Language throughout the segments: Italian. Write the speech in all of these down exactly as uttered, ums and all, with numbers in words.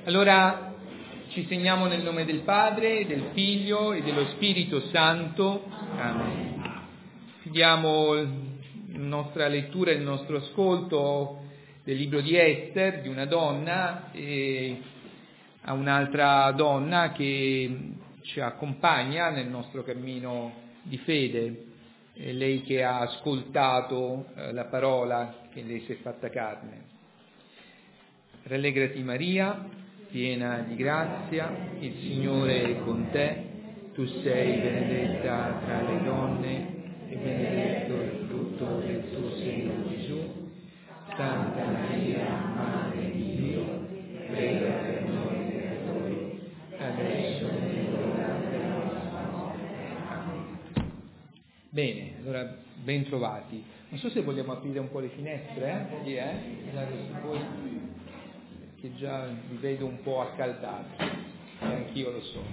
Allora ci segniamo nel nome del Padre, del Figlio e dello Spirito Santo. Amen. Fidiamo la nostra lettura e il nostro ascolto del libro di Ester, di una donna, e a un'altra donna che ci accompagna nel nostro cammino di fede. È lei che ha ascoltato eh, la parola che lei si è fatta carne. Rallegrati Maria, piena di grazia, il Signore è con te, tu sei benedetta tra le donne e benedetto il frutto del tuo seno Gesù. Santa Maria, Madre di Dio, prega per noi peccatori, adesso e nell'ora della nostra morte. Amen. Bene, allora ben trovati. Non so se vogliamo aprire un po' le finestre, eh? Sì, eh? Voi... che già vi vedo un po' accaldati, e anch'io lo so.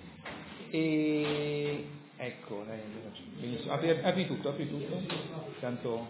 E ecco, benissimo. Apri, apri tutto, apri tutto. Tanto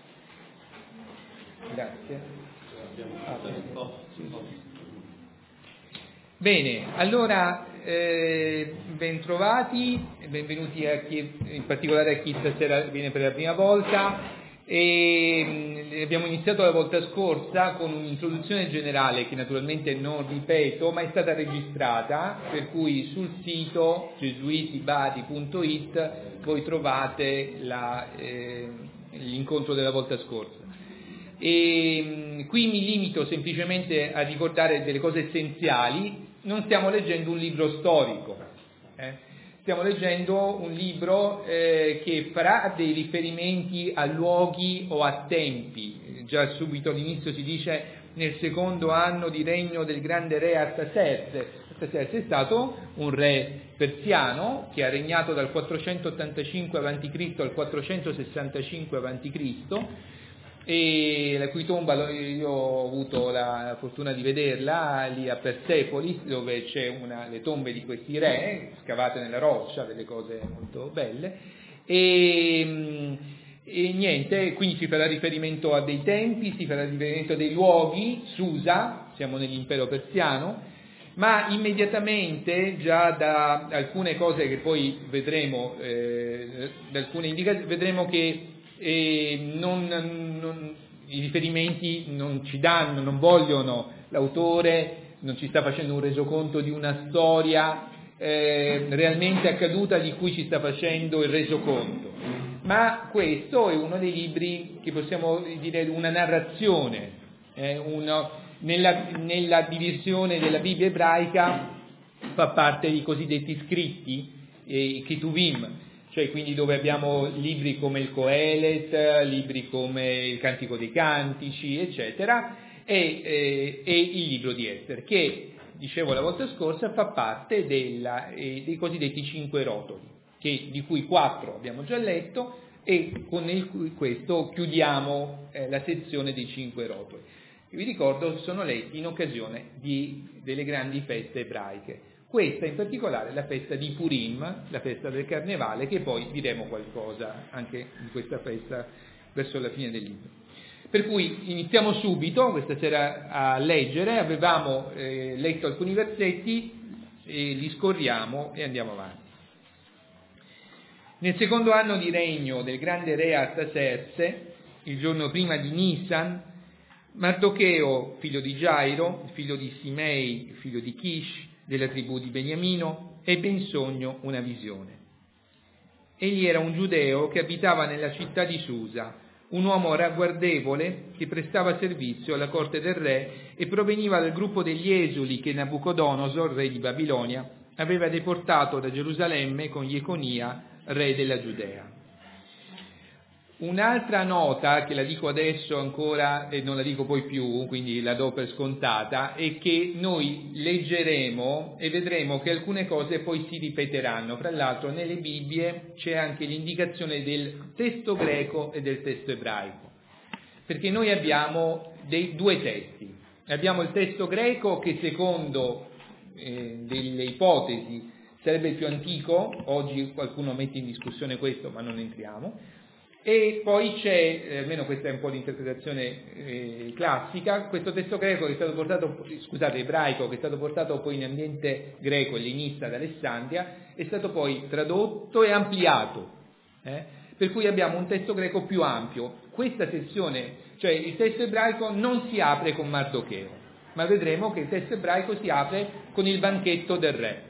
grazie. Apri. Sì, sì. Bene, allora eh, ben trovati, benvenuti a chi, in particolare a chi stasera viene per la prima volta. E abbiamo iniziato la volta scorsa con un'introduzione generale che naturalmente non ripeto, ma è stata registrata, per cui sul sito gesuitibadi punto it voi trovate la, eh, l'incontro della volta scorsa. E qui mi limito semplicemente a ricordare delle cose essenziali. Non stiamo leggendo un libro storico, eh? Stiamo leggendo un libro eh, che farà dei riferimenti a luoghi o a tempi. Già subito all'inizio si dice nel secondo anno di regno del grande re Artaserse. Artaserse è stato un re persiano che ha regnato dal quattrocentottantacinque avanti Cristo al quattrocentosessantacinque avanti Cristo, e la cui tomba io ho avuto la fortuna di vederla lì a Persepolis, dove c'è una, le tombe di questi re scavate nella roccia, delle cose molto belle, e, e niente, quindi si farà riferimento a dei tempi, si farà riferimento a dei luoghi. Susa, siamo nell'impero persiano, ma immediatamente già da alcune cose che poi vedremo, eh, da alcune indicazioni, vedremo che E non, non, i riferimenti non ci danno, non vogliono, l'autore non ci sta facendo un resoconto di una storia eh, realmente accaduta di cui ci sta facendo il resoconto, ma questo è uno dei libri che possiamo dire una narrazione, eh, uno, nella, nella divisione della Bibbia ebraica fa parte dei cosiddetti scritti, eh, Ketuvim, cioè quindi dove abbiamo libri come il Coelet, libri come il Cantico dei Cantici, eccetera, e, e, e il libro di Ester, che, dicevo la volta scorsa, fa parte della, eh, dei cosiddetti cinque rotoli, che, di cui quattro abbiamo già letto, e con il, questo chiudiamo eh, la sezione dei cinque rotoli. E vi ricordo, sono letti in occasione di, delle grandi feste ebraiche. Questa in particolare è la festa di Purim, la festa del Carnevale, che poi diremo qualcosa anche di questa festa verso la fine del libro. Per cui iniziamo subito questa sera a leggere. Avevamo eh, letto alcuni versetti, e li scorriamo e andiamo avanti. Nel secondo anno di regno del grande re Artaserse, il giorno prima di Nisan, Mardocheo, figlio di Gairo, figlio di Simei, figlio di Kish, della tribù di Beniamino, ebbe in sogno una visione. Egli era un giudeo che abitava nella città di Susa, un uomo ragguardevole che prestava servizio alla corte del re e proveniva dal gruppo degli esuli che Nabucodonosor, re di Babilonia, aveva deportato da Gerusalemme con Jeconia, re della Giudea. Un'altra nota, che la dico adesso ancora e non la dico poi più, quindi la do per scontata, è che noi leggeremo e vedremo che alcune cose poi si ripeteranno. Fra l'altro nelle Bibbie c'è anche l'indicazione del testo greco e del testo ebraico, perché noi abbiamo dei due testi. Abbiamo il testo greco che secondo eh, delle ipotesi sarebbe il più antico, oggi qualcuno mette in discussione questo ma non entriamo, E poi c'è, eh, almeno questa è un po' l'interpretazione eh, classica, questo testo greco che è stato portato, scusate, ebraico, che è stato portato poi in ambiente greco ellenista ad Alessandria, è stato poi tradotto e ampliato, eh? Per cui abbiamo un testo greco più ampio. Questa sezione, cioè il testo ebraico non si apre con Mardocheo, ma vedremo che il testo ebraico si apre con il banchetto del re.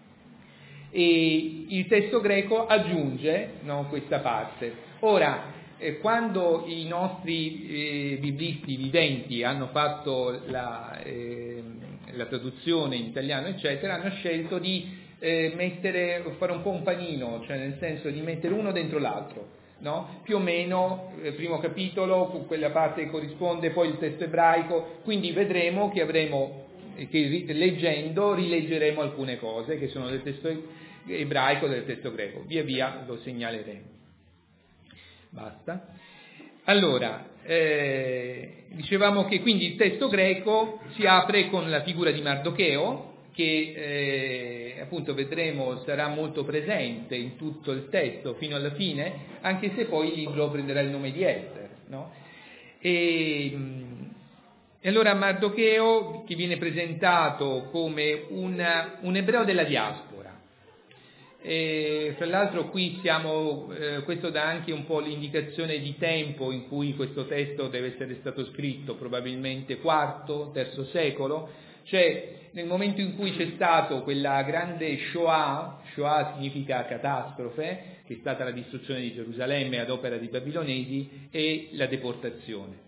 E il testo greco aggiunge, no, questa parte. Ora, eh, quando i nostri eh, biblisti viventi hanno fatto la, eh, la traduzione in italiano, eccetera, hanno scelto di eh, mettere, fare un po' un panino, cioè nel senso di mettere uno dentro l'altro, no? Più o meno, eh, primo capitolo, quella parte che corrisponde, poi il testo ebraico, quindi vedremo che avremo che leggendo rileggeremo alcune cose che sono del testo ebraico e del testo greco, via via lo segnaleremo. Basta. Allora, eh, dicevamo che quindi il testo greco si apre con la figura di Mardocheo, che eh, appunto vedremo sarà molto presente in tutto il testo fino alla fine, anche se poi il libro prenderà il nome di Ester, no? E, E allora Mardocheo, che viene presentato come un, un ebreo della diaspora, e fra l'altro qui siamo, eh, questo dà anche un po' l'indicazione di tempo in cui questo testo deve essere stato scritto, probabilmente quarto, terzo secolo, cioè nel momento in cui c'è stato quella grande Shoah, Shoah significa catastrofe, che è stata la distruzione di Gerusalemme ad opera dei babilonesi, e la deportazione.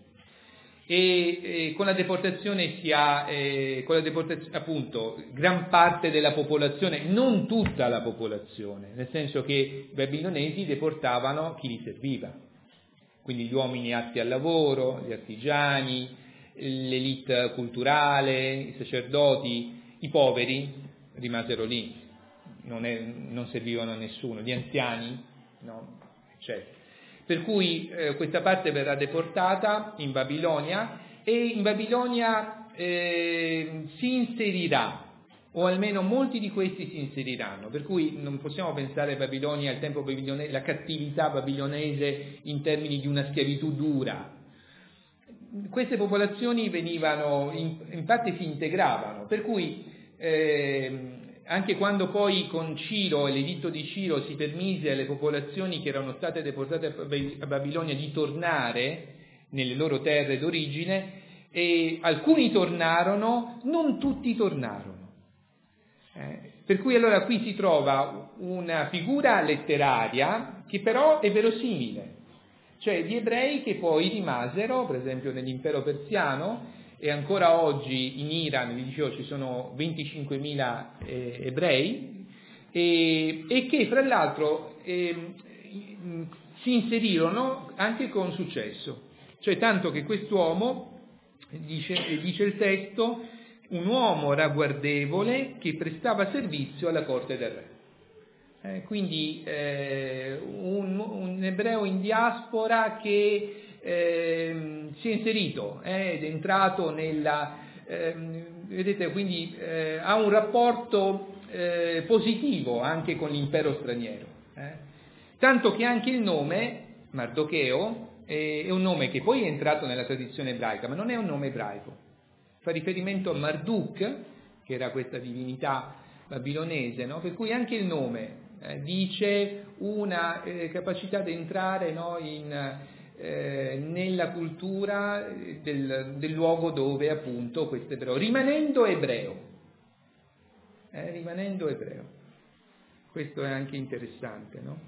E, e con la deportazione si ha, eh, con la deportazione, appunto, gran parte della popolazione, non tutta la popolazione, nel senso che i babilonesi deportavano chi li serviva, quindi gli uomini atti al lavoro, gli artigiani, l'elite culturale, i sacerdoti, i poveri rimasero lì, non, è, non servivano a nessuno, gli anziani, no, eccetera. Per cui eh, questa parte verrà deportata in Babilonia e in Babilonia eh, si inserirà, o almeno molti di questi si inseriranno, per cui non possiamo pensare a Babilonia, al tempo babilonese, la cattività babilonese in termini di una schiavitù dura. Queste popolazioni venivano, in, in parte si integravano, per cui eh, anche quando poi con Ciro e l'editto di Ciro si permise alle popolazioni che erano state deportate a Babilonia di tornare nelle loro terre d'origine, e alcuni tornarono, non tutti tornarono. Eh, per cui allora qui si trova una figura letteraria che però è verosimile, cioè di ebrei che poi rimasero, per esempio nell'impero persiano, e ancora oggi in Iran, vi dicevo, ci sono venticinquemila eh, ebrei, e, e che fra l'altro eh, si inserirono anche con successo, cioè tanto che quest'uomo, dice, dice il testo, un uomo ragguardevole che prestava servizio alla corte del re. Eh, quindi eh, un, un ebreo in diaspora che eh, si è inserito eh, ed è entrato nella, eh, vedete, quindi eh, ha un rapporto eh, positivo anche con l'impero straniero. Eh. Tanto che anche il nome, Mardocheo, eh, è un nome che poi è entrato nella tradizione ebraica, ma non è un nome ebraico. Fa riferimento a Marduk, che era questa divinità babilonese, no? Per cui anche il nome eh, dice una eh, capacità di entrare, no, in, eh, nella cultura del, del luogo dove appunto questo ebreo, rimanendo ebreo, eh, rimanendo ebreo. Questo è anche interessante, no?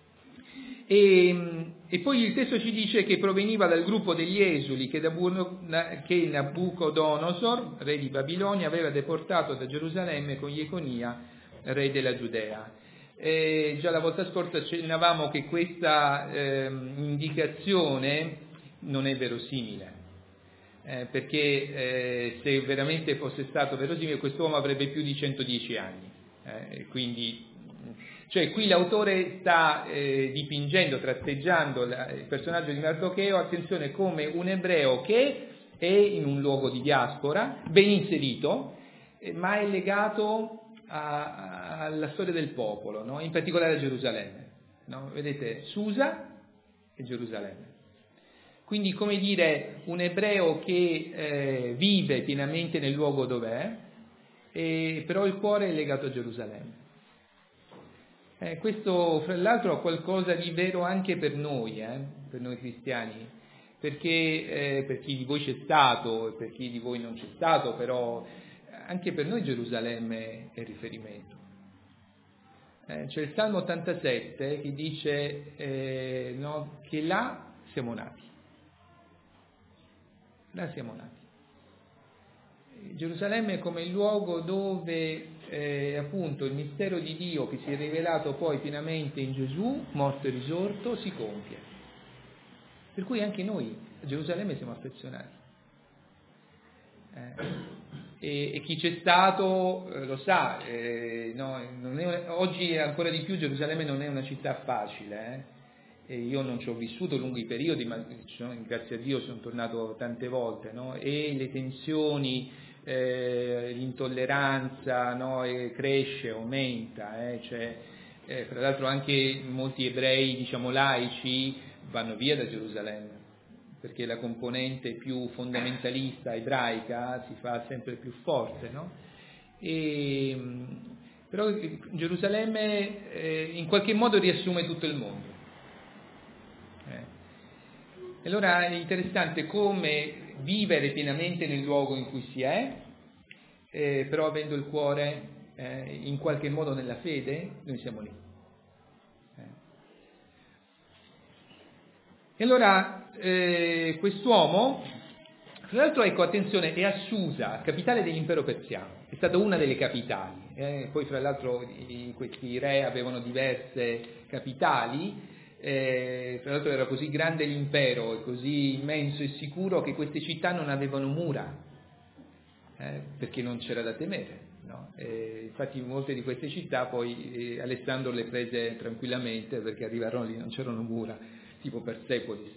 E, e poi il testo ci dice che proveniva dal gruppo degli esuli che, da, che Nabucodonosor, re di Babilonia, aveva deportato da Gerusalemme con Jeconia, re della Giudea. E già la volta scorsa accennavamo che questa eh, indicazione non è verosimile, eh, perché eh, se veramente fosse stato verosimile quest'uomo avrebbe più di centodieci anni, eh, quindi... Cioè qui l'autore sta eh, dipingendo, tratteggiando la, il personaggio di Mardocheo, attenzione, come un ebreo che è in un luogo di diaspora, ben inserito, eh, ma è legato a, a, alla storia del popolo, no? In particolare a Gerusalemme. No? Vedete, Susa, è Gerusalemme. Quindi, come dire, un ebreo che eh, vive pienamente nel luogo dov'è, e però il cuore è legato a Gerusalemme. Eh, questo, fra l'altro, ha qualcosa di vero anche per noi, eh, per noi cristiani, perché eh, per chi di voi c'è stato e per chi di voi non c'è stato, però anche per noi Gerusalemme è riferimento. Eh, c'è il Salmo ottantasette che dice eh, no, che là siamo nati. Là siamo nati. Gerusalemme è come il luogo dove eh, appunto il mistero di Dio che si è rivelato poi pienamente in Gesù, morto e risorto, si compie. Per cui anche noi a Gerusalemme siamo affezionati. Eh, e, e chi c'è stato eh, lo sa, eh, no, non è, oggi ancora di più Gerusalemme non è una città facile, eh. E io non ci ho vissuto lunghi periodi, ma grazie a Dio sono tornato tante volte, no? E le tensioni, eh, l'intolleranza, no? E cresce, aumenta, eh? Cioè, eh, tra l'altro anche molti ebrei, diciamo laici, vanno via da Gerusalemme, perché la componente più fondamentalista ebraica si fa sempre più forte, no? E, però Gerusalemme eh, in qualche modo riassume tutto il mondo. E allora è interessante come vivere pienamente nel luogo in cui si è, eh, però avendo il cuore eh, in qualche modo nella fede, noi siamo lì. Eh. E allora eh, quest'uomo, tra l'altro, ecco, attenzione, è a Susa, capitale dell'impero persiano, è stata una delle capitali, eh. Poi fra l'altro i, questi re avevano diverse capitali. Eh, tra l'altro era così grande l'impero e così immenso e sicuro che queste città non avevano mura, eh, perché non c'era da temere, no? Eh, infatti molte di queste città poi eh, Alessandro le prese tranquillamente perché arrivarono lì, non c'erano mura, tipo Persepolis.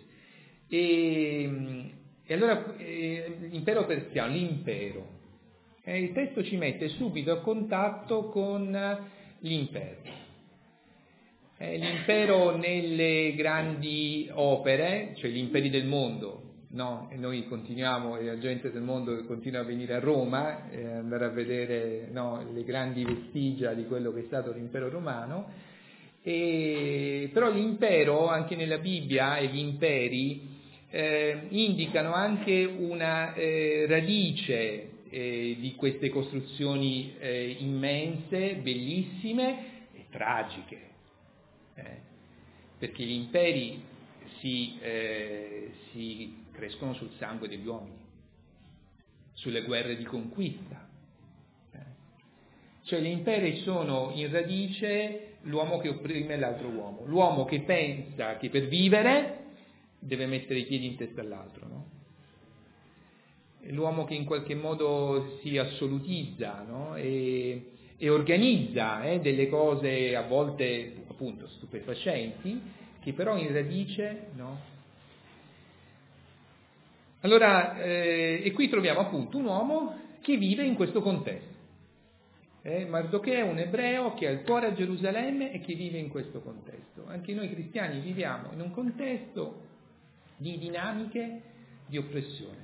E, e allora eh, l'impero persiano, l'impero, eh, il testo ci mette subito a contatto con l'impero. L'impero nelle grandi opere, cioè gli imperi del mondo, no? E noi continuiamo, e la gente del mondo continua a venire a Roma, eh, andare a vedere, no, le grandi vestigia di quello che è stato l'impero romano, e, però l'impero, anche nella Bibbia, e gli imperi eh, indicano anche una eh, radice eh, di queste costruzioni eh, immense, bellissime e tragiche. Eh, perché gli imperi si, eh, si crescono sul sangue degli uomini, sulle guerre di conquista. Eh. Cioè gli imperi sono in radice l'uomo che opprime l'altro uomo, l'uomo che pensa che per vivere deve mettere i piedi in testa all'altro, no? L'uomo che in qualche modo si assolutizza, no? e, e organizza eh, delle cose a volte appunto stupefacenti, che però in radice, no? Allora, eh, e qui troviamo appunto un uomo che vive in questo contesto. Eh, Mardochè è un ebreo che ha il cuore a Gerusalemme e che vive in questo contesto. Anche noi cristiani viviamo in un contesto di dinamiche di oppressione,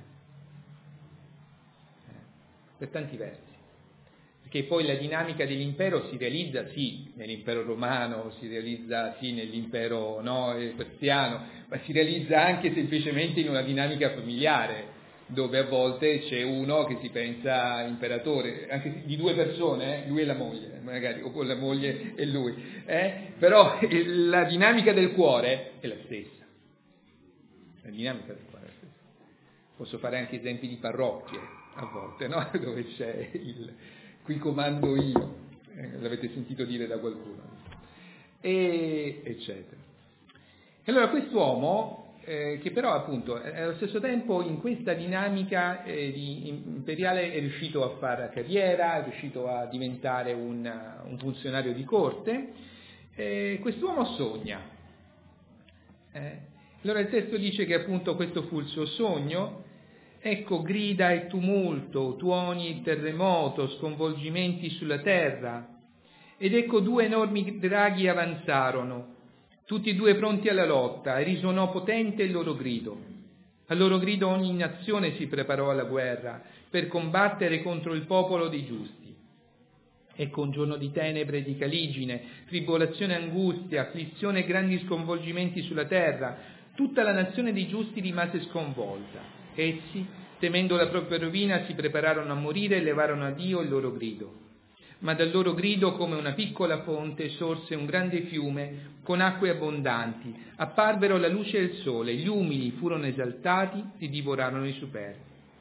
eh, per tanti versi. Perché poi la dinamica dell'impero si realizza sì nell'impero romano, si realizza sì nell'impero no, persiano, ma si realizza anche semplicemente in una dinamica familiare, dove a volte c'è uno che si pensa imperatore, anche di due persone, eh, lui e la moglie, magari, o con la moglie e lui, eh? Però la dinamica del cuore è la stessa. La dinamica del cuore è la stessa. Posso fare anche esempi di parrocchie, a volte, no? Dove c'è il... qui comando io, eh, l'avete sentito dire da qualcuno, e, eccetera. E allora quest'uomo, eh, che però appunto allo stesso tempo in questa dinamica eh, di imperiale è riuscito a fare carriera, è riuscito a diventare un, un funzionario di corte, eh, quest'uomo sogna. Eh. Allora il testo dice che appunto questo fu il suo sogno. Ecco grida e tumulto, tuoni e terremoto, sconvolgimenti sulla terra. Ed ecco due enormi draghi avanzarono. tutti e due pronti alla lotta, e risuonò potente il loro grido. Al loro grido ogni nazione si preparò alla guerra per combattere contro il popolo dei giusti. Ecco un giorno di tenebre e di caligine, tribolazione e angustia, afflizione e grandi sconvolgimenti sulla terra. Tutta la nazione dei giusti rimase sconvolta. Essi, temendo la propria rovina, si prepararono a morire e levarono a Dio il loro grido. Ma dal loro grido, come una piccola fonte, sorse un grande fiume con acque abbondanti. Apparvero la luce e il sole, gli umili furono esaltati e divorarono i superbi.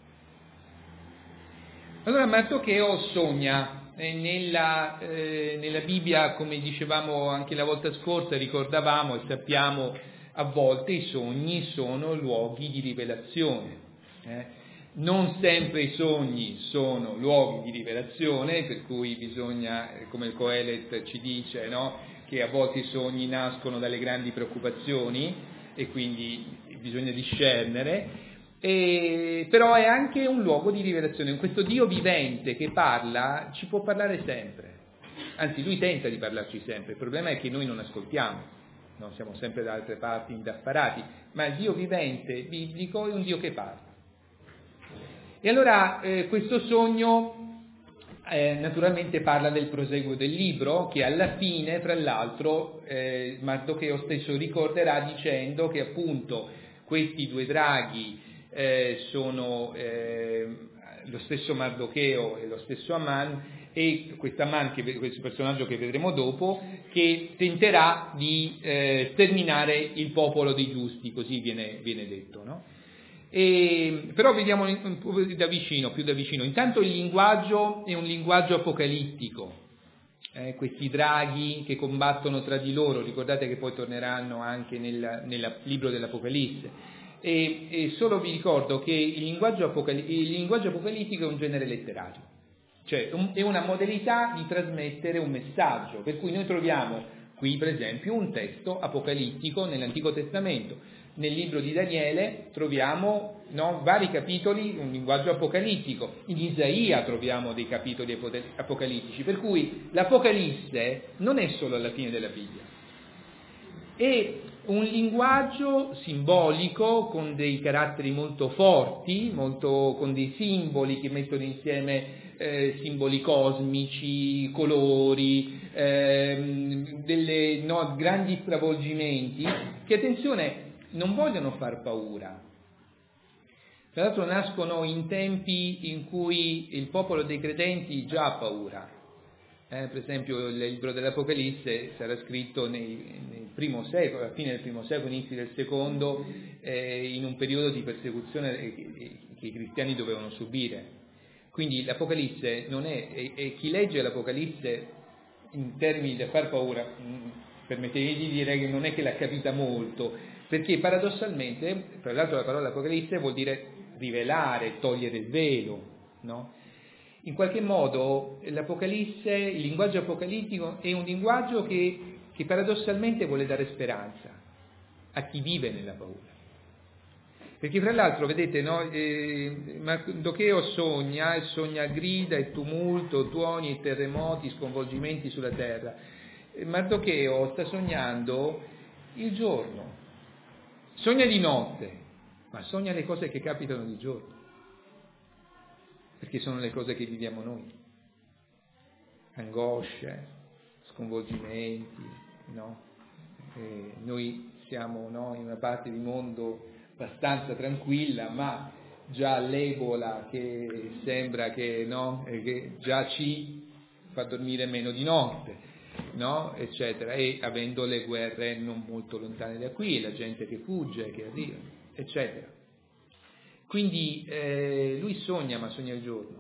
Allora Mardocheo sogna eh, nella, eh, nella Bibbia, come dicevamo anche la volta scorsa, ricordavamo e sappiamo, a volte i sogni sono luoghi di rivelazione. Eh? Non sempre i sogni sono luoghi di rivelazione, per cui bisogna, come il Coelet ci dice, no? Che a volte i sogni nascono dalle grandi preoccupazioni e quindi bisogna discernere, e, però è anche un luogo di rivelazione. Questo Dio vivente che parla ci può parlare sempre, anzi lui tenta di parlarci sempre, il problema è che noi non ascoltiamo, no? Siamo sempre da altre parti indaffarati, ma il Dio vivente biblico è un Dio che parla. E allora eh, questo sogno eh, naturalmente parla del proseguo del libro, che alla fine, fra l'altro, eh, Mardocheo stesso ricorderà dicendo che appunto questi due draghi eh, sono eh, lo stesso Mardocheo e lo stesso Aman, e questo Aman, che, questo personaggio che vedremo dopo, che tenterà di eh, sterminare il popolo dei giusti, così viene, viene detto, no? E, però vediamo un po' da vicino, più da vicino. Intanto il linguaggio è un linguaggio apocalittico, eh, questi draghi che combattono tra di loro, ricordate che poi torneranno anche nel, nel libro dell'Apocalisse, e, e solo vi ricordo che il linguaggio, apocali- il linguaggio apocalittico è un genere letterario, cioè un, è una modalità di trasmettere un messaggio, per cui noi troviamo qui per esempio un testo apocalittico nell'Antico Testamento. Nel libro di Daniele troviamo no, vari capitoli, un linguaggio apocalittico. In Isaia troviamo dei capitoli apocalittici, per cui l'Apocalisse non è solo alla fine della Bibbia. È un linguaggio simbolico con dei caratteri molto forti, molto, con dei simboli che mettono insieme eh, simboli cosmici, colori, ehm, delle, no, grandi stravolgimenti che, attenzione, non vogliono far paura. Tra l'altro nascono in tempi in cui il popolo dei credenti già ha paura. Eh, per esempio il libro dell'Apocalisse sarà scritto nei, nel primo secolo, alla fine del primo secolo, inizi del secondo, eh, in un periodo di persecuzione che, che i cristiani dovevano subire. Quindi l'Apocalisse non è, e, e chi legge l'Apocalisse in termini da far paura, permettetemi di dire che non è che l'ha capita molto, perché paradossalmente, tra l'altro la parola Apocalisse vuol dire rivelare, togliere il velo, no? In qualche modo l'Apocalisse, il linguaggio apocalittico è un linguaggio che, che paradossalmente vuole dare speranza a chi vive nella paura. Perché fra l'altro, vedete, no, eh, Mardocheo sogna, e sogna grida e tumulto, tuoni e terremoti, sconvolgimenti sulla terra. E Mardocheo sta sognando il giorno, sogna di notte, ma sogna le cose che capitano di giorno, perché sono le cose che viviamo noi, angosce, sconvolgimenti, no? Eh, noi siamo no, in una parte di mondo abbastanza tranquilla, ma già l'Ebola che sembra che, no, eh, che già ci fa dormire meno di notte, no, eccetera, e avendo le guerre non molto lontane da qui, la gente che fugge, che arriva, eccetera. Quindi eh, lui sogna, ma sogna il giorno.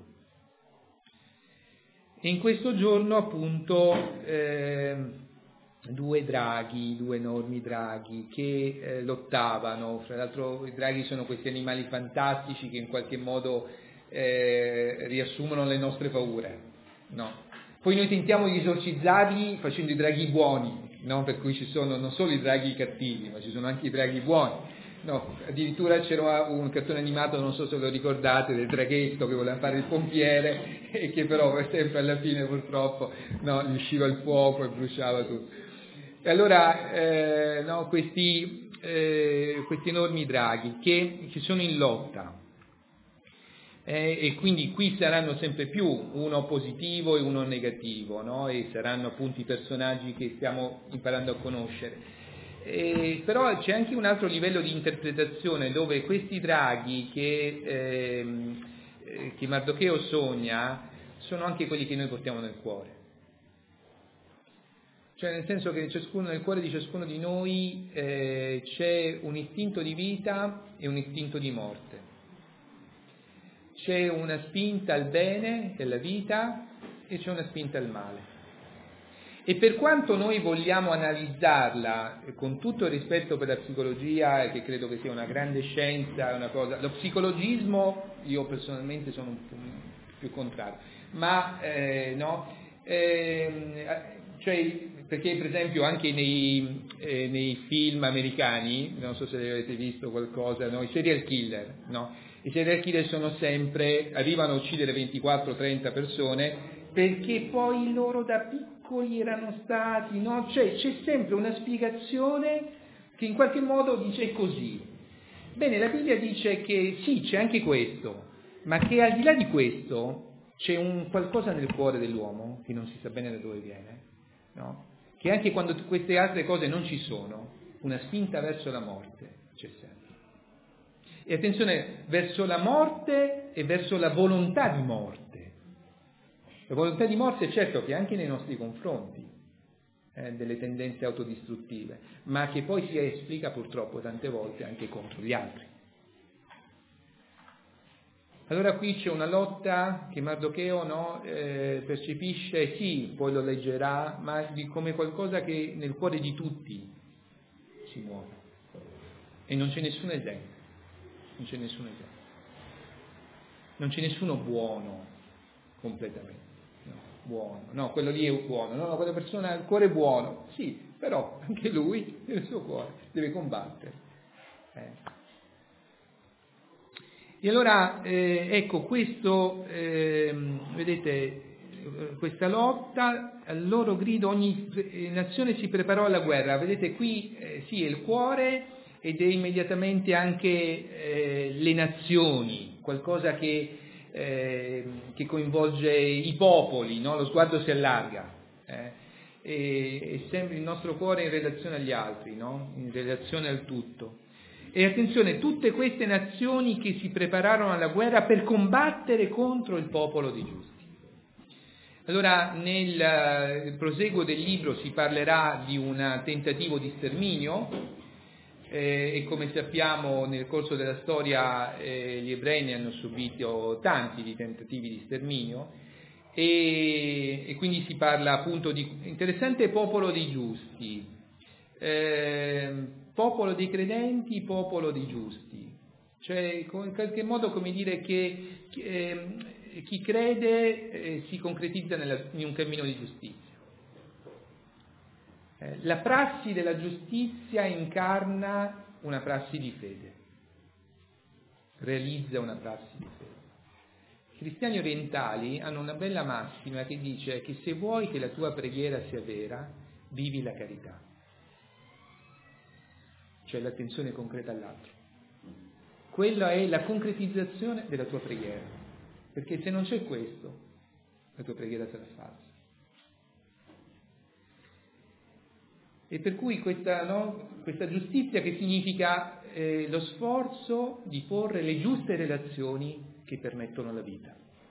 E in questo giorno appunto eh, due draghi, due enormi draghi che eh, lottavano. Fra l'altro i draghi sono questi animali fantastici che in qualche modo eh, riassumono le nostre paure, no? Poi noi tentiamo di esorcizzarli facendo i draghi buoni, no? Per cui ci sono non solo i draghi cattivi, ma ci sono anche i draghi buoni. No, addirittura c'era un cartone animato, non so se lo ricordate, del draghetto che voleva fare il pompiere e che però sempre alla fine purtroppo no, gli usciva il fuoco e bruciava tutto. E allora eh, no, questi, eh, questi enormi draghi che, che sono in lotta, eh, e quindi qui saranno sempre più uno positivo e uno negativo, no? E saranno appunto i personaggi che stiamo imparando a conoscere. Eh, però c'è anche un altro livello di interpretazione dove questi draghi che, ehm, eh, che Mardocheo sogna sono anche quelli che noi portiamo nel cuore. Cioè nel senso che ciascuno, nel cuore di ciascuno di noi eh, c'è un istinto di vita e un istinto di morte. C'è una spinta al bene, alla vita, e c'è una spinta al male. E per quanto noi vogliamo analizzarla con tutto il rispetto per la psicologia, che credo che sia una grande scienza, una cosa, lo psicologismo io personalmente sono un po' più contrario, ma eh, no, eh, cioè, perché per esempio anche nei, eh, nei film americani, non so se avete visto qualcosa, no, i serial killer, no? I serial killer sono sempre, arrivano a uccidere ventiquattro trenta persone perché poi loro da piccoli erano stati, no? Cioè c'è sempre una spiegazione che in qualche modo dice così. Bene, la Bibbia dice che sì, c'è anche questo, ma che al di là di questo c'è un qualcosa nel cuore dell'uomo che non si sa bene da dove viene, no? Che anche quando queste altre cose non ci sono, una spinta verso la morte c'è sempre. E attenzione, verso la morte e verso la volontà di morte. La volontà di morte certo che anche nei nostri confronti, eh, delle tendenze autodistruttive, ma che poi si esplica purtroppo tante volte anche contro gli altri. Allora qui c'è una lotta che Mardocheo no, eh, percepisce, sì, poi lo leggerà, ma di, come qualcosa che nel cuore di tutti si muove. E non c'è nessun esempio, non c'è nessun esempio. Non c'è nessuno buono completamente. No, buono, no, quello lì è buono, no, no, quella persona ha il cuore buono, sì, però anche lui nel suo cuore deve combattere. Eh. E allora, eh, ecco, questo, eh, vedete, questa lotta, al loro grido ogni nazione si preparò alla guerra, vedete qui, eh, sì, è il cuore ed è immediatamente anche eh, le nazioni, qualcosa che Eh, che coinvolge i popoli, no? Lo sguardo si allarga, eh? e, è sempre il nostro cuore in relazione agli altri, no? In relazione al tutto. E attenzione, tutte queste nazioni che si prepararono alla guerra per combattere contro il popolo dei giusti. Allora, nel proseguo del libro si parlerà di un tentativo di sterminio, Eh, e come sappiamo nel corso della storia eh, gli ebrei ne hanno subito tanti di tentativi di sterminio e, e quindi si parla appunto di interessante popolo dei giusti, eh, popolo dei credenti, popolo dei giusti, cioè in qualche modo come dire che eh, chi crede eh, si concretizza nella, in un cammino di giustizia. La prassi della giustizia incarna una prassi di fede, realizza una prassi di fede. I cristiani orientali hanno una bella massima che dice che se vuoi che la tua preghiera sia vera, vivi la carità, cioè l'attenzione concreta all'altro. Quella è la concretizzazione della tua preghiera, perché se non c'è questo, la tua preghiera sarà falsa. E per cui questa, no, questa giustizia che significa eh, lo sforzo di porre le giuste relazioni che permettono la vita.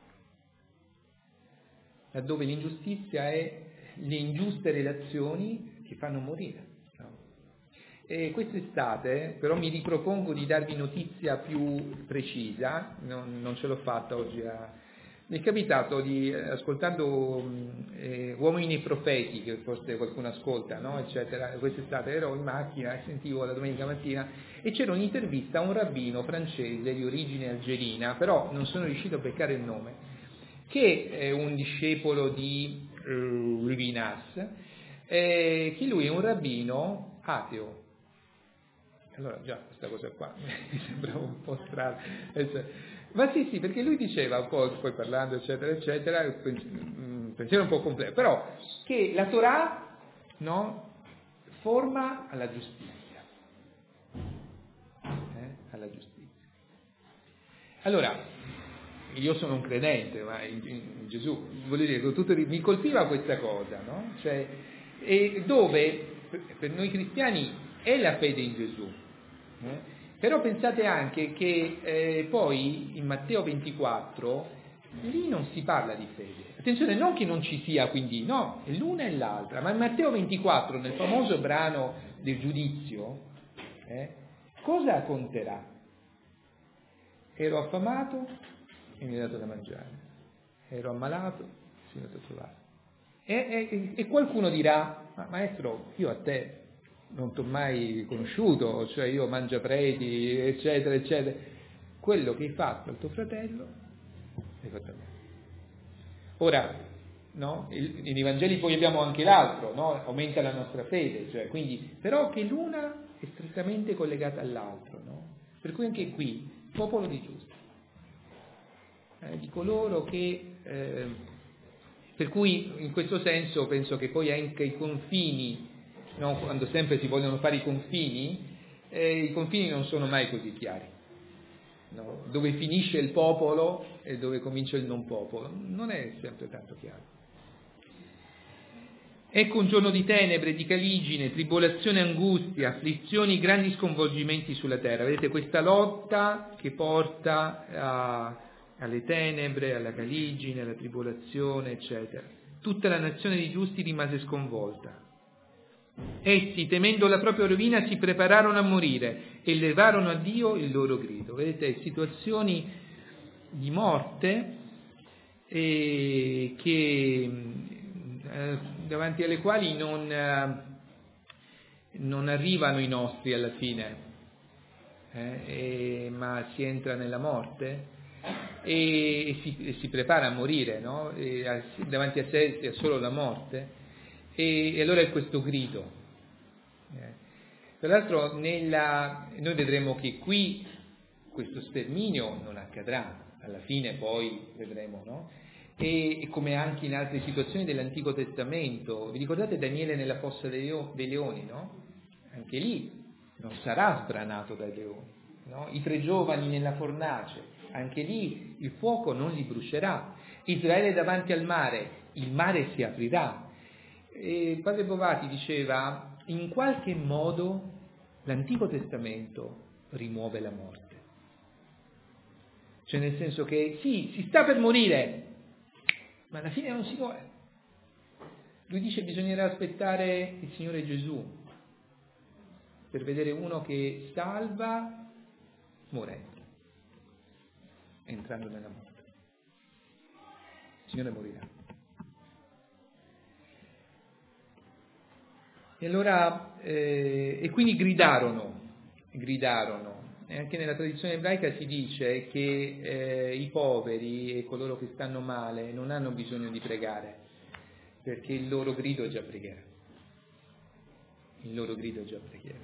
Laddove l'ingiustizia è le ingiuste relazioni che fanno morire. No? E quest'estate però mi ripropongo di darvi notizia più precisa, non, non ce l'ho fatta oggi a... Mi è capitato di, ascoltando eh, Uomini e Profeti, che forse qualcuno ascolta, no? Eccetera, quest'estate ero in macchina e sentivo la domenica mattina e c'era un'intervista a un rabbino francese di origine algerina, però non sono riuscito a beccare il nome, che è un discepolo di eh, Levinas, eh, che lui è un rabbino ateo. Allora già questa cosa qua mi sembrava un po' strana. Ma sì, sì, perché lui diceva, un po', poi parlando, eccetera, eccetera, un pensiero un po' complesso, però che la Torah, no, forma alla giustizia. Eh? Alla giustizia. Allora, io sono un credente, ma in, in Gesù, voglio dire, con tutto, mi colpiva questa cosa, no? Cioè, e dove per noi cristiani è la fede in Gesù. Eh? Però pensate anche che eh, poi in Matteo ventiquattro lì non si parla di fede. Attenzione, non che non ci sia quindi, no, è l'una e l'altra, ma in Matteo ventiquattro, nel famoso brano del giudizio, eh, cosa conterà? Ero affamato e mi ha dato da mangiare, ero ammalato, si è dato a trovare. E, e, e qualcuno dirà, ma maestro, io a te non ti ho mai conosciuto, cioè io mangiapreti, eccetera, eccetera. Quello che hai fatto al tuo fratello, l'hai fatto a me. Ora, no? In Evangeli poi abbiamo anche l'altro, no? Aumenta la nostra fede, cioè, quindi, però che l'una è strettamente collegata all'altro, no? Per cui anche qui, popolo di giusti, eh, di coloro che, eh, per cui in questo senso penso che poi anche i confini, no? Quando sempre si vogliono fare i confini, eh, i confini non sono mai così chiari. No? Dove finisce il popolo e dove comincia il non popolo, non è sempre tanto chiaro. Ecco un giorno di tenebre, di caligine, tribolazione, angustia, afflizioni, grandi sconvolgimenti sulla terra. Vedete questa lotta che porta a, alle tenebre, alla caligine, alla tribolazione, eccetera. Tutta la nazione dei giusti rimase sconvolta. Essi, temendo la propria rovina, si prepararono a morire e levarono a Dio il loro grido. Vedete, situazioni di morte eh, che, eh, davanti alle quali non, eh, non arrivano i nostri alla fine, eh, e, ma si entra nella morte e, e, si, e si prepara a morire, no? E a, davanti a sé c'è solo la morte. E, e allora è questo grido. Eh. Tra l'altro nella, noi vedremo che qui questo sterminio non accadrà, alla fine poi vedremo, no? E, e come anche in altre situazioni dell'Antico Testamento, vi ricordate Daniele nella fossa dei, dei leoni, no? Anche lì non sarà sbranato dai leoni, no? I tre giovani nella fornace, anche lì il fuoco non li brucerà. Israele davanti al mare, il mare si aprirà. E padre Bovati diceva, in qualche modo l'Antico Testamento rimuove la morte, cioè nel senso che sì, si sta per morire, ma alla fine non si muore. Lui dice bisognerà aspettare il Signore Gesù per vedere uno che salva morendo, entrando nella morte. Il Signore morirà. E allora, eh, e quindi gridarono, gridarono. E anche nella tradizione ebraica si dice che eh, i poveri e coloro che stanno male non hanno bisogno di pregare, perché il loro grido è già preghiera. Il loro grido è già preghiera.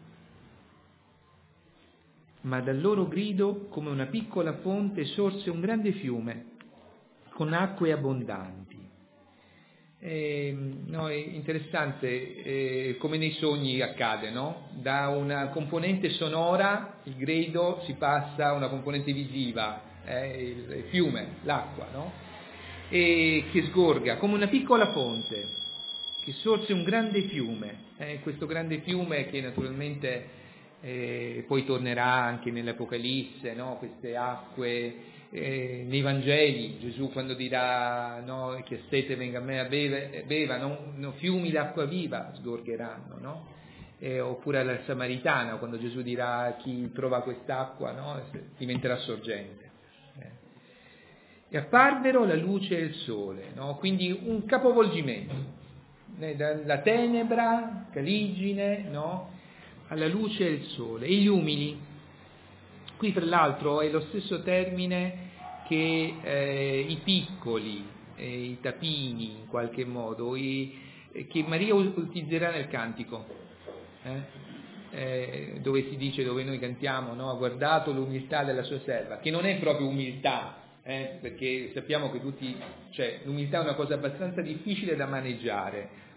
Ma dal loro grido, come una piccola fonte, sorse un grande fiume con acque abbondanti. Eh, no, è interessante eh, come nei sogni accade, no? Da una componente sonora, il grido, si passa a una componente visiva, eh, il, il fiume, l'acqua, no? E che sgorga come una piccola fonte, che sorse un grande fiume, eh, questo grande fiume che naturalmente eh, poi tornerà anche nell'Apocalisse, no? Queste acque. Eh, nei Vangeli Gesù quando dirà no, chi ha sete venga a me a beve, beva, no? No, fiumi d'acqua viva sgorgeranno, no? Eh, oppure alla Samaritana quando Gesù dirà chi trova quest'acqua, no? Diventerà sorgente. Eh. E apparvero la luce e il sole, no? Quindi un capovolgimento, eh, dalla tenebra, caligine, no? Alla luce e il sole. E gli umili. Qui fra l'altro è lo stesso termine che eh, i piccoli, eh, i tapini in qualche modo, i, eh, che Maria utilizzerà nel cantico, eh? Eh, dove si dice, dove noi cantiamo, no? Ha guardato l'umiltà della sua serva, che non è proprio umiltà, eh? Perché sappiamo che tutti, cioè l'umiltà è una cosa abbastanza difficile da maneggiare,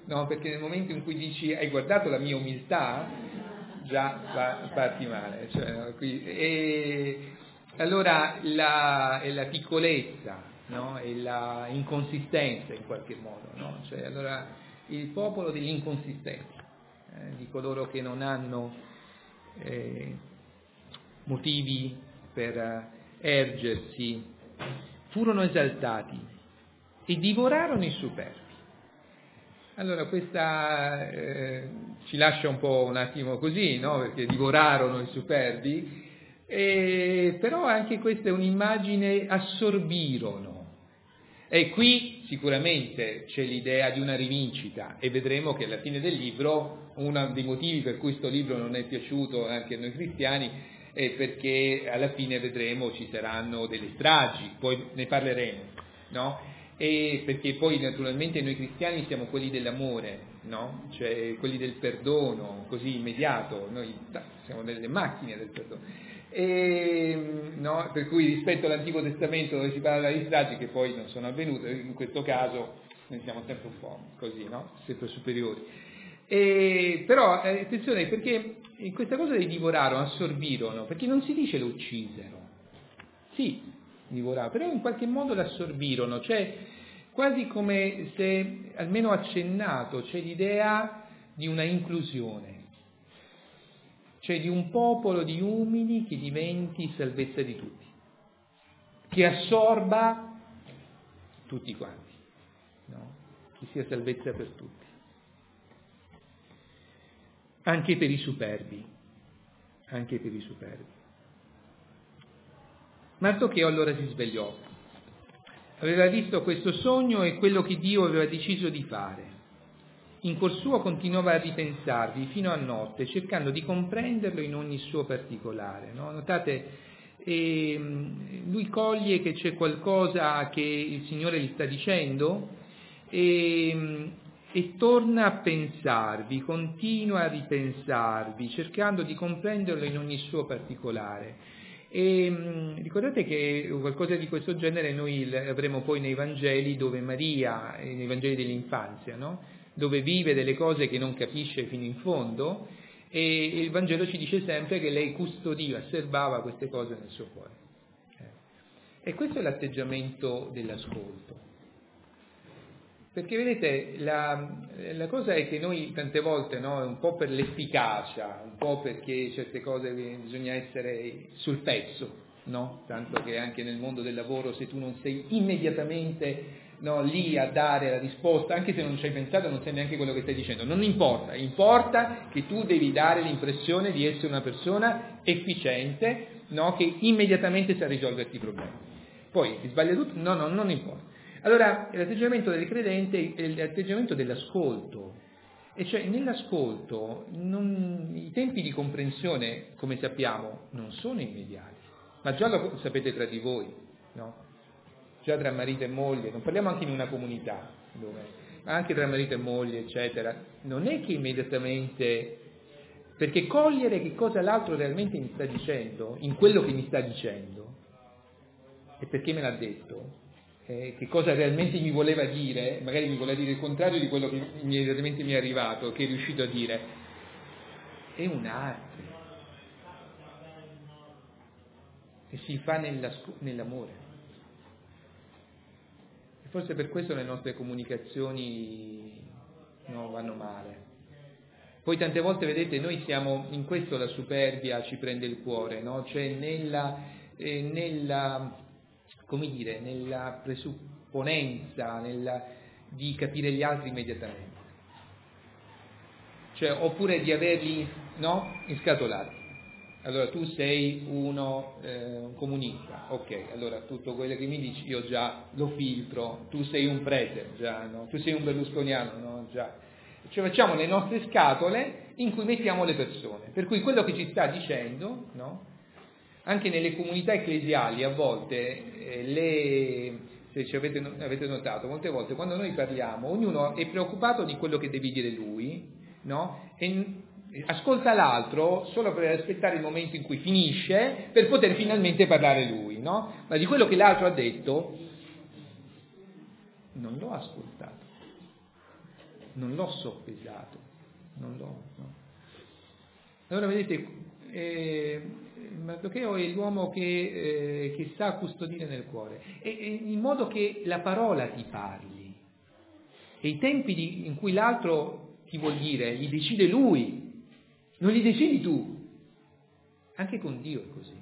no? Perché nel momento in cui dici hai guardato la mia umiltà, già va, parti male. Cioè, no? Qui, e allora la, è la piccolezza, no? E la inconsistenza in qualche modo, no? Cioè, allora il popolo dell'inconsistenza, eh, di coloro che non hanno eh, motivi per ergersi, furono esaltati e divorarono i superbi. Allora questa eh, ci lascia un po' un attimo così, no? Perché divorarono i superbi, e, però anche questa è un'immagine, assorbirono. E qui sicuramente c'è l'idea di una rivincita e vedremo che alla fine del libro, uno dei motivi per cui questo libro non è piaciuto anche a noi cristiani è perché alla fine vedremo ci saranno delle stragi, poi ne parleremo, no? E perché poi naturalmente noi cristiani siamo quelli dell'amore, no? Cioè quelli del perdono, così immediato, noi siamo delle macchine del perdono. E, no? Per cui rispetto all'Antico Testamento dove si parla di stragi che poi non sono avvenute, in questo caso noi siamo sempre un po' così, no? Sempre superiori. E, però eh, attenzione, perché in questa cosa di divorarono, assorbirono, perché non si dice lo uccisero, sì, divorarono, però in qualche modo l'assorbirono, cioè quasi come se, almeno accennato, c'è l'idea di una inclusione, cioè di un popolo di umili che diventi salvezza di tutti, che assorba tutti quanti, no? Che sia salvezza per tutti. Anche per i superbi, anche per i superbi. Mardocheo allora si svegliò, aveva visto questo sogno e quello che Dio aveva deciso di fare. In cuor suo continuava a ripensarvi fino a notte, cercando di comprenderlo in ogni suo particolare. No? Notate, eh, lui coglie che c'è qualcosa che il Signore gli sta dicendo e, e torna a pensarvi, continua a ripensarvi, cercando di comprenderlo in ogni suo particolare. E mh, ricordate che qualcosa di questo genere noi avremo poi nei Vangeli, dove Maria, nei Vangeli dell'infanzia, no? Dove vive delle cose che non capisce fino in fondo, e il Vangelo ci dice sempre che lei custodiva, osservava queste cose nel suo cuore. E questo è l'atteggiamento dell'ascolto. Perché vedete, la, la cosa è che noi tante volte, no, un po' per l'efficacia, un po' perché certe cose bisogna essere sul pezzo, no? Tanto che anche nel mondo del lavoro, se tu non sei immediatamente, no, lì a dare la risposta, anche se non ci hai pensato, non sai neanche quello che stai dicendo, non importa, importa che tu devi dare l'impressione di essere una persona efficiente, no, che immediatamente sa risolverti i problemi. Poi ti sbaglia tutto? No, no, non importa. Allora, l'atteggiamento del credente è l'atteggiamento dell'ascolto, e cioè nell'ascolto non, i tempi di comprensione, come sappiamo, non sono immediati, ma già lo sapete tra di voi, no? Già tra marito e moglie, non parliamo anche in una comunità, dove, ma anche tra marito e moglie, eccetera, non è che immediatamente, perché cogliere che cosa l'altro realmente mi sta dicendo, in quello che mi sta dicendo, e perché me l'ha detto, Eh, che cosa realmente mi voleva dire, magari mi voleva dire il contrario di quello che immediatamente mi è arrivato, che è riuscito a dire, è un'arte e si fa nella, nell'amore. E forse per questo le nostre comunicazioni no, vanno male. Poi tante volte, vedete, noi siamo, in questo la superbia ci prende il cuore, no? Cioè nella, eh, nella come dire, nella presupponenza, nella, di capire gli altri immediatamente. Cioè, oppure di averli, no, inscatolati. Allora, tu sei uno eh, un comunista, ok, allora tutto quello che mi dici io già lo filtro, tu sei un prete, già, no? Tu sei un berlusconiano, no? Già. Cioè facciamo le nostre scatole in cui mettiamo le persone, per cui quello che ci sta dicendo, no? Anche nelle comunità ecclesiali a volte, eh, le, se ci avete, avete notato, molte volte quando noi parliamo, ognuno è preoccupato di quello che deve dire lui, no? E ascolta l'altro solo per aspettare il momento in cui finisce per poter finalmente parlare lui, no? Ma di quello che l'altro ha detto non l'ho ascoltato. non l'ho soppesato, non l'ho, no. Allora vedete, eh, Mardocheo è l'uomo che, eh, che sa custodire nel cuore, e, e in modo che la parola ti parli, e i tempi di, in cui l'altro ti vuol dire, li decide lui, non li decidi tu. Anche con Dio è così.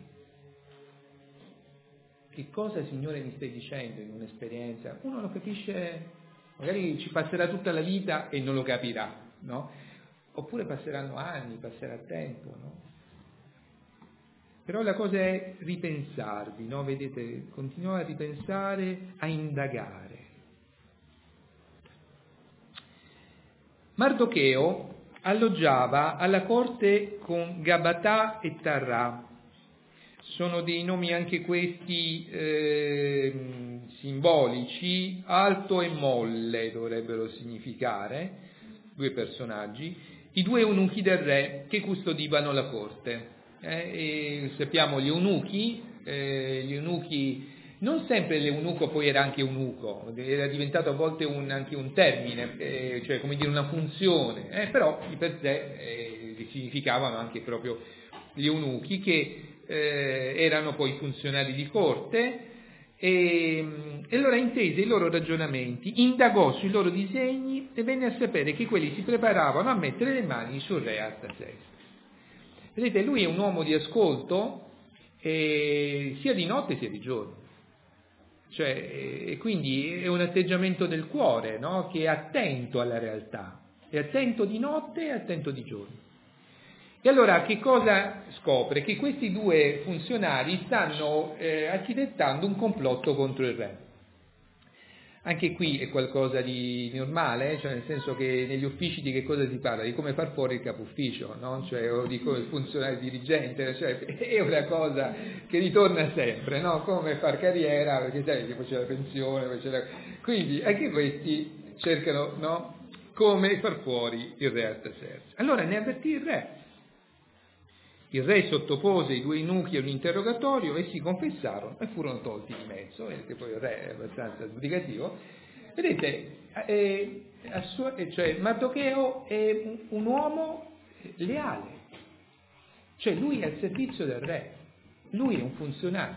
Che cosa, Signore, mi stai dicendo in un'esperienza? Uno lo capisce, magari ci passerà tutta la vita e non lo capirà, no? Oppure passeranno anni, passerà tempo, no? Però la cosa è ripensarvi, no? Vedete, continuare a ripensare, a indagare. Mardocheo alloggiava alla corte con Gabatà e Tarrà. Sono dei nomi anche questi eh, simbolici, alto e molle dovrebbero significare, due personaggi, i due eunuchi del re che custodivano la corte. Eh, e sappiamo gli eunuchi, eh, gli eunuchi, non sempre l'eunuco poi era anche eunuco, era diventato a volte un, anche un termine, eh, cioè come dire una funzione, eh, però di per sé eh, significavano anche proprio gli eunuchi che eh, erano poi funzionari di corte, e, e allora intese i loro ragionamenti, indagò sui loro disegni e venne a sapere che quelli si preparavano a mettere le mani sul re Artasasta. Vedete, lui è un uomo di ascolto, eh, sia di notte sia di giorno, cioè, e quindi è un atteggiamento del cuore, no? Che è attento alla realtà, è attento di notte e attento di giorno. E allora che cosa scopre? Che questi due funzionari stanno eh, architettando un complotto contro il re. Anche qui è qualcosa di normale, cioè nel senso che negli uffici di che cosa si parla? Di come far fuori il capo ufficio, no? Cioè, o di come il funzionario dirigente, cioè è una cosa che ritorna sempre, no? Come far carriera, perché sai che poi c'è la pensione, poi c'è la... quindi anche questi cercano, no? Come far fuori il re Artasasta. Allora ne avvertì il re. Il re sottopose i due eunuchi a un interrogatorio, essi confessarono e furono tolti di mezzo, perché poi il re è abbastanza sbrigativo. Vedete, eh, suo, cioè Mardocheo è un, un uomo leale, cioè lui è al servizio del re, lui è un funzionario,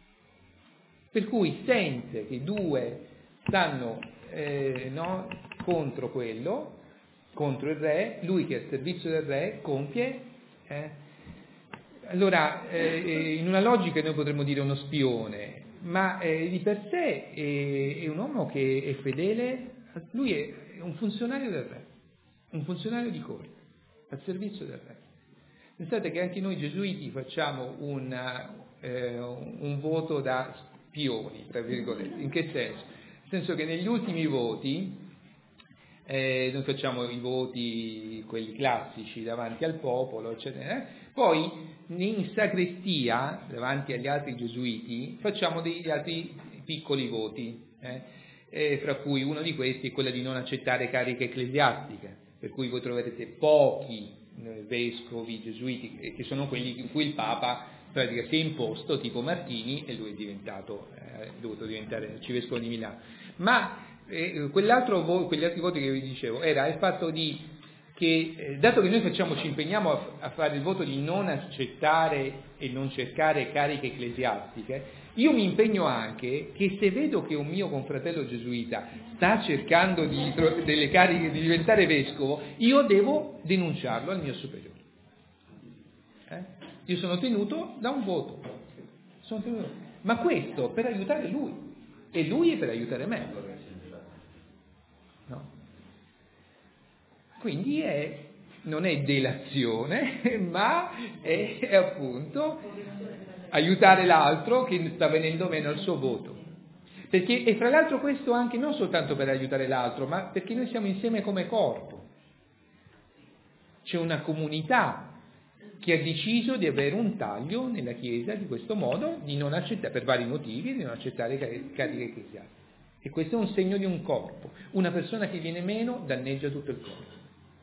per cui sente che i due stanno eh, no, contro quello, contro il re, lui che è al servizio del re compie... Eh, Allora, eh, in una logica noi potremmo dire uno spione, ma eh, di per sé è, è un uomo che è fedele, lui è un funzionario del re, un funzionario di corte, al servizio del re. Pensate che anche noi gesuiti facciamo una, eh, un voto da spioni, tra virgolette. In che senso? Nel senso che negli ultimi voti, eh, noi facciamo i voti, quelli classici, davanti al popolo, eccetera. Poi in sacrestia, davanti agli altri gesuiti, facciamo degli altri piccoli voti, eh? Eh, fra cui uno di questi è quello di non accettare cariche ecclesiastiche, per cui voi troverete pochi eh, vescovi gesuiti, eh, che sono quelli in cui il Papa pratica, si è imposto, tipo Martini, e lui è diventato, eh, è dovuto diventare arcivescovo di Milano. Ma eh, quell'altro vo- quegli altri voti che vi dicevo era il fatto di che eh, dato che noi facciamo, ci impegniamo a, a fare il voto di non accettare e non cercare cariche ecclesiastiche, io mi impegno anche che se vedo che un mio confratello gesuita sta cercando di, delle cariche, di diventare vescovo, io devo denunciarlo al mio superiore. Eh? Io sono tenuto da un voto, sono tenuto. Ma questo per aiutare lui, e lui è per aiutare me. No? Quindi è, non è delazione, ma è, è appunto aiutare l'altro che sta venendo meno al suo voto. Perché, e fra l'altro questo anche non soltanto per aiutare l'altro, ma perché noi siamo insieme come corpo. C'è una comunità che ha deciso di avere un taglio nella Chiesa di questo modo, di non accettare, per vari motivi, di non accettare cariche ecclesiastiche. E questo è un segno di un corpo. Una persona che viene meno danneggia tutto il corpo.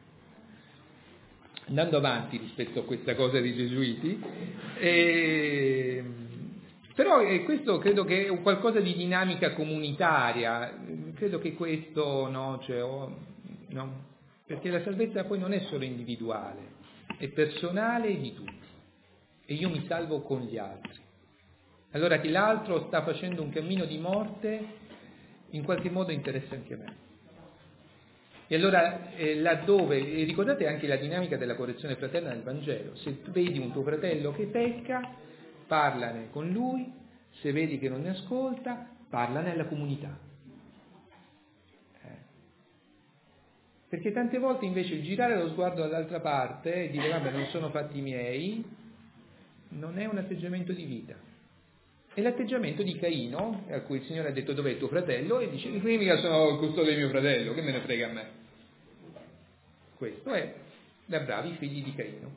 Andando avanti rispetto a questa cosa dei gesuiti, eh, però eh, questo credo che è un qualcosa di dinamica comunitaria, credo che questo, no, cioè, oh, no? Perché la salvezza poi non è solo individuale, è personale di tutti, e io mi salvo con gli altri. Allora che l'altro sta facendo un cammino di morte, in qualche modo interessa anche a me. E allora eh, laddove, e ricordate anche la dinamica della correzione fraterna nel Vangelo, se tu vedi un tuo fratello che pecca, parlane con lui, se vedi che non ne ascolta, parlane alla comunità. Eh. Perché tante volte invece il girare lo sguardo dall'altra parte e dire vabbè non sono fatti miei, non è un atteggiamento di vita. È l'atteggiamento di Caino, a cui il Signore ha detto dov'è tuo fratello, e dice io mica sono il custode di mio fratello, che me ne frega a me. Questo è da bravi figli di Caino.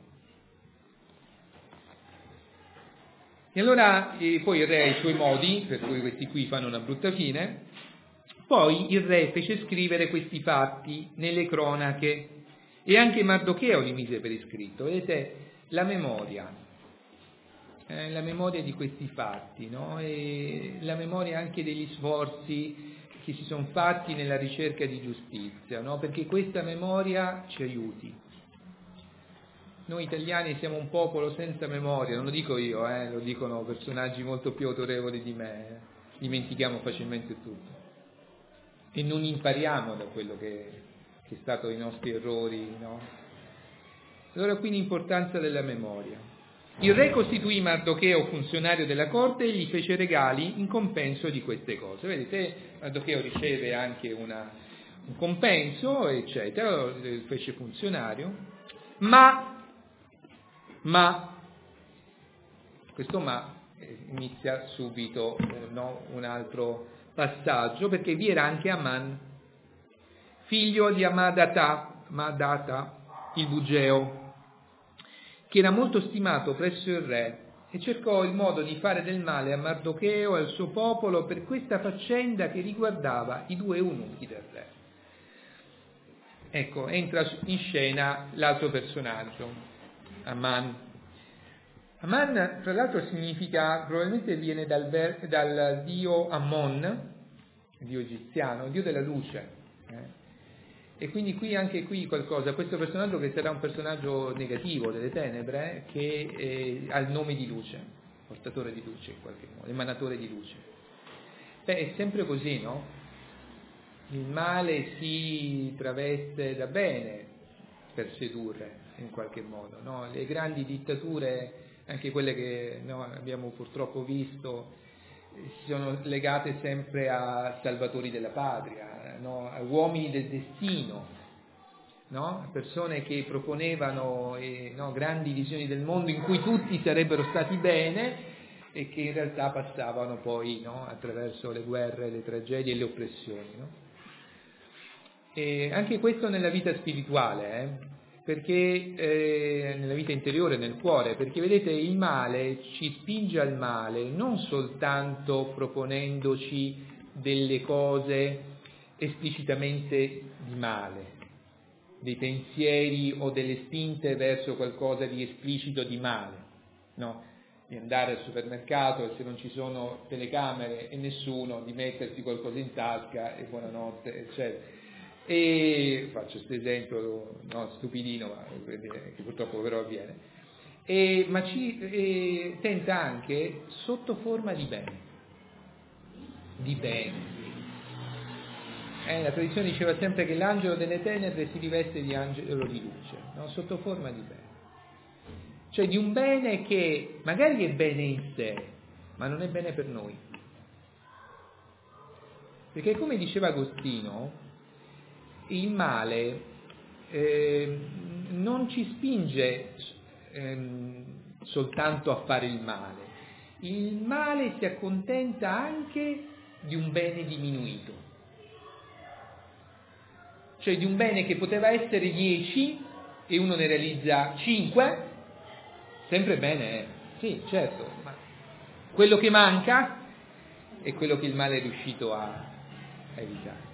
E allora eh, poi il re ha i suoi modi, per cui questi qui fanno una brutta fine. Poi il re fece scrivere questi fatti nelle cronache e anche Mardocheo li mise per iscritto. Vedete, la memoria, eh, la memoria di questi fatti, no? E la memoria anche degli sforzi che si sono fatti nella ricerca di giustizia, no? Perché questa memoria ci aiuti. Noi italiani siamo un popolo senza memoria, non lo dico io, eh, lo dicono personaggi molto più autorevoli di me, eh. Dimentichiamo facilmente tutto e non impariamo da quello che, che è stato i nostri errori, no? Allora qui l'importanza della memoria. Il re costituì Mardocheo funzionario della corte e gli fece regali in compenso di queste cose. Vedete, Mardocheo riceve anche una, un compenso, eccetera, lo fece funzionario, ma, ma, questo ma eh, inizia subito eh, no, un altro passaggio, perché vi era anche Aman, figlio di Amadata, Amadata, il Bugeo, che era molto stimato presso il re e cercò il modo di fare del male a Mardocheo e al suo popolo per questa faccenda che riguardava i due eunuchi del re. Ecco, entra in scena l'altro personaggio, Aman. Aman, tra l'altro, significa, probabilmente viene dal, ver, dal dio Ammon, dio egiziano, dio della luce. Eh? E quindi qui anche qui qualcosa, questo personaggio che sarà un personaggio negativo delle tenebre, che eh, ha il nome di luce, portatore di luce in qualche modo, emanatore di luce. Beh, è sempre così, no? Il male si traveste da bene per sedurre in qualche modo, no? Le grandi dittature, anche quelle che no, abbiamo purtroppo visto, sono legate sempre a salvatori della patria, no? A uomini del destino, no? Persone che proponevano eh, no, grandi visioni del mondo in cui tutti sarebbero stati bene e che in realtà passavano poi no, attraverso le guerre, le tragedie e le oppressioni. No? E anche questo nella vita spirituale, eh? Perché eh, nella vita interiore, nel cuore, perché vedete il male ci spinge al male non soltanto proponendoci delle cose esplicitamente di male, dei pensieri o delle spinte verso qualcosa di esplicito di male, no? Di andare al supermercato e se non ci sono telecamere e nessuno, di mettersi qualcosa in tasca e buonanotte, eccetera. E faccio questo esempio no, stupidino, ma, che purtroppo però avviene, e, ma ci e, tenta anche sotto forma di bene, di bene. Eh, la tradizione diceva sempre che l'angelo delle tenebre si riveste di angelo di luce, no? Sotto forma di bene, cioè di un bene che magari è bene in sé, ma non è bene per noi, perché come diceva Agostino, il male eh, non ci spinge eh, soltanto a fare il male, il male si accontenta anche di un bene diminuito, cioè di un bene che poteva essere dieci e uno ne realizza cinque, sempre bene è, sì certo, ma quello che manca è quello che il male è riuscito a, a evitare.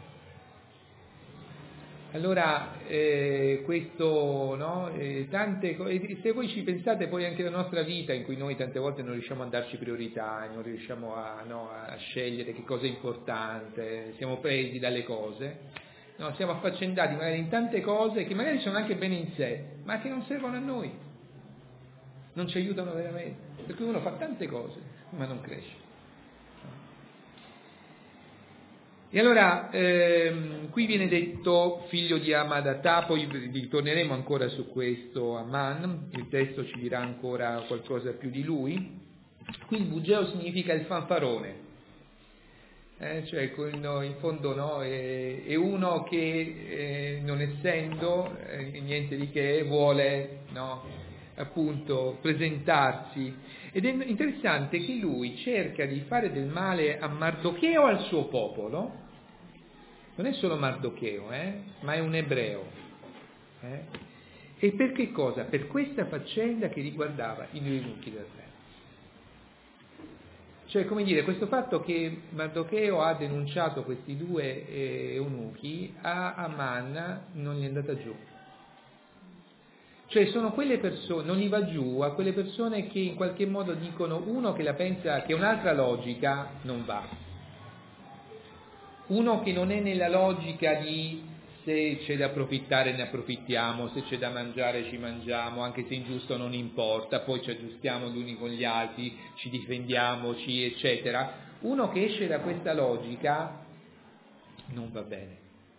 Allora, eh, questo, no? Eh, tante cose, se voi ci pensate poi anche alla nostra vita in cui noi tante volte non riusciamo a darci priorità, non riusciamo a, no, a scegliere che cosa è importante, siamo presi dalle cose, no? Siamo affaccendati magari in tante cose che magari sono anche bene in sé, ma che non servono a noi, non ci aiutano veramente, per cui uno fa tante cose, ma non cresce. E allora, ehm, qui viene detto figlio di Amadatà, poi ritorneremo ancora su questo Amman, il testo ci dirà ancora qualcosa più di lui. Qui il bugeo significa il fanfarone, eh, cioè no, in fondo no, è, è uno che eh, non essendo eh, niente di che vuole, no, appunto presentarsi, ed è interessante che lui cerca di fare del male a Mardocheo, al suo popolo. Non è solo Mardocheo, eh, ma è un ebreo, eh? E per che cosa? Per questa faccenda che riguardava i due eunuchi del re. Cioè, come dire, questo fatto che Mardocheo ha denunciato questi due eh, eunuchi, a Aman non gli è andata giù. Cioè sono quelle persone, non gli va giù a quelle persone che in qualche modo dicono, uno che la pensa che un'altra logica non va, uno che non è nella logica di se c'è da approfittare ne approfittiamo, se c'è da mangiare ci mangiamo, anche se è ingiusto non importa, poi ci aggiustiamo gli uni con gli altri, ci difendiamoci, eccetera. Uno che esce da questa logica non va bene.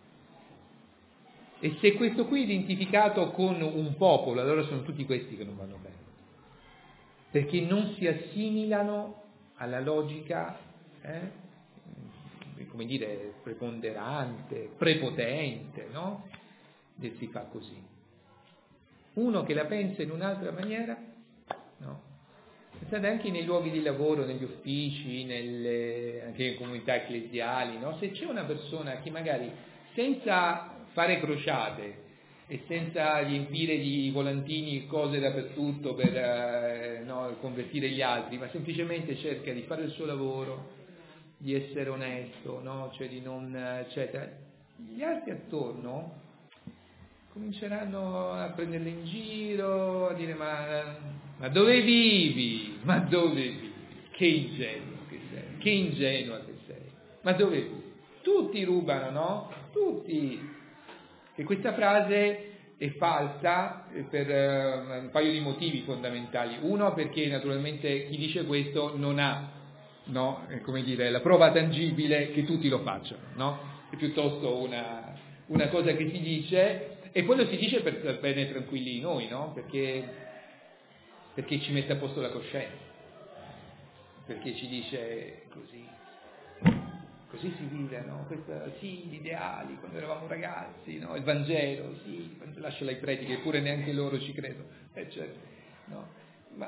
E se questo qui è identificato con un popolo, allora sono tutti questi che non vanno bene, perché non si assimilano alla logica, eh, come dire, preponderante, prepotente, no? Del si fa così. Uno che la pensa in un'altra maniera, no? Pensate anche nei luoghi di lavoro, negli uffici, nelle, anche in comunità ecclesiali, no? Se c'è una persona che magari senza fare crociate e senza riempire di volantini cose dappertutto per eh, no, convertire gli altri, ma semplicemente cerca di fare il suo lavoro, di essere onesto, no? Cioè di non, eccetera, gli altri attorno cominceranno a prenderle in giro, a dire ma, ma dove vivi? Ma dove vivi? Che ingenuo che sei, che ingenua che sei, ma dove vivi? Tutti rubano, no? Tutti. E questa frase è falsa per uh, un paio di motivi fondamentali. Uno, perché naturalmente chi dice questo non ha, no, come dire, la prova tangibile che tutti lo facciano, no? È piuttosto una, una cosa che si dice, e poi lo si dice per star bene tranquilli noi, no? Perché, perché ci mette a posto la coscienza, perché ci dice così. Così si vive, no? Questa, sì, gli ideali, quando eravamo ragazzi, no? Il Vangelo, sì, lascia le prediche, eppure neanche loro ci credono, eh, certo, no? Ma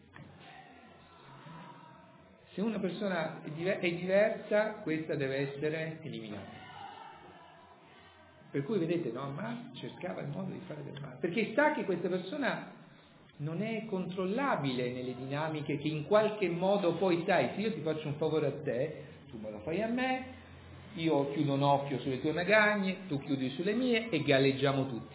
se una persona è, diver- è diversa, questa deve essere eliminata. Per cui vedete, no? Ma cercava il modo di fare del male, perché sa che questa persona non è controllabile nelle dinamiche che in qualche modo poi sai, se io ti faccio un favore a te, tu me lo fai a me, io chiudo un occhio sulle tue magagne, tu chiudi sulle mie e galleggiamo tutti.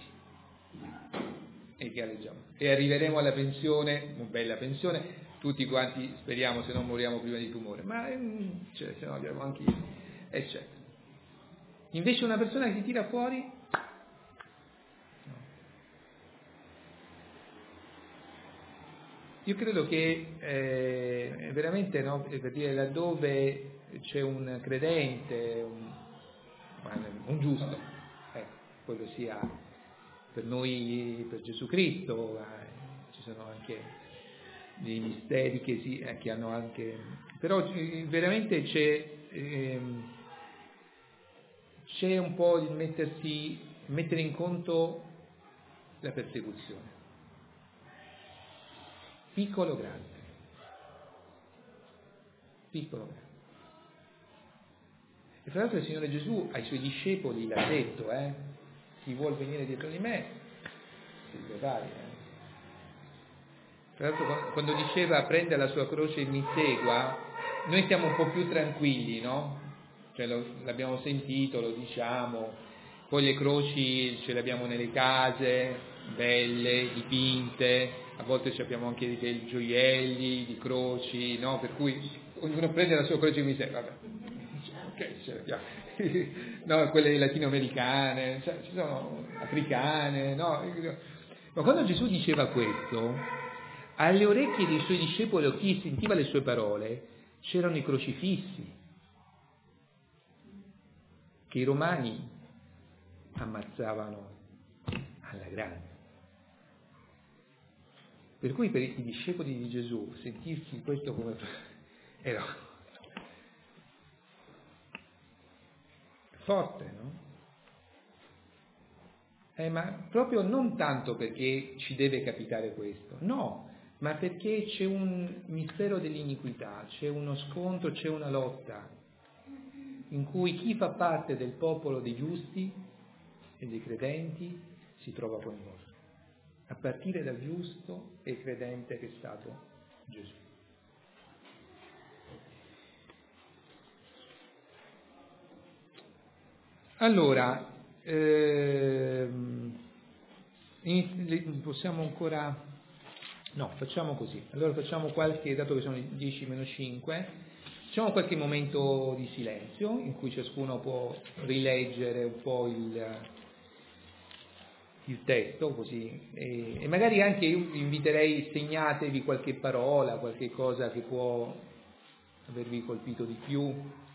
E galleggiamo. E arriveremo alla pensione, una bella pensione, tutti quanti speriamo, se non moriamo prima di tumore, ma cioè, se no abbiamo anche, eccetera. Invece una persona che si tira fuori, no. Io credo che eh, veramente, no, per dire, laddove c'è un credente, un, un giusto, ecco, quello sia per noi, per Gesù Cristo, eh, ci sono anche dei misteri che, si, eh, che hanno anche, però eh, veramente c'è, eh, c'è un po' di mettersi, mettere in conto la persecuzione, piccolo o grande, piccolo o grande. E fra l'altro il Signore Gesù ai Suoi discepoli l'ha detto, eh? Chi vuol venire dietro di me, si prepari. Eh? Tra l'altro quando diceva prenda la sua croce e mi segua, noi siamo un po' più tranquilli, no? Cioè lo, l'abbiamo sentito, lo diciamo, poi le croci ce le abbiamo nelle case, belle, dipinte, a volte abbiamo anche dei gioielli di croci, no? Per cui ognuno prende la sua croce e mi segua, vabbè. ok, cioè, no, quelle latinoamericane, cioè, ci sono africane, no? Ma quando Gesù diceva questo, alle orecchie dei suoi discepoli o chi sentiva le sue parole c'erano i crocifissi che i romani ammazzavano alla grande. Per cui per i discepoli di Gesù sentirsi questo come era forte, no? Eh, ma proprio non tanto perché ci deve capitare questo, no, ma perché c'è un mistero dell'iniquità, c'è uno scontro, c'è una lotta in cui chi fa parte del popolo dei giusti e dei credenti si trova coinvolto, a partire dal giusto e credente che è stato Gesù. Allora, ehm, possiamo ancora... No, facciamo così. Allora facciamo qualche, dato che sono le dieci meno cinque, facciamo qualche momento di silenzio in cui ciascuno può rileggere un po' il, il testo, così, e, e magari anche io vi inviterei, segnatevi qualche parola, qualche cosa che può avervi colpito di più.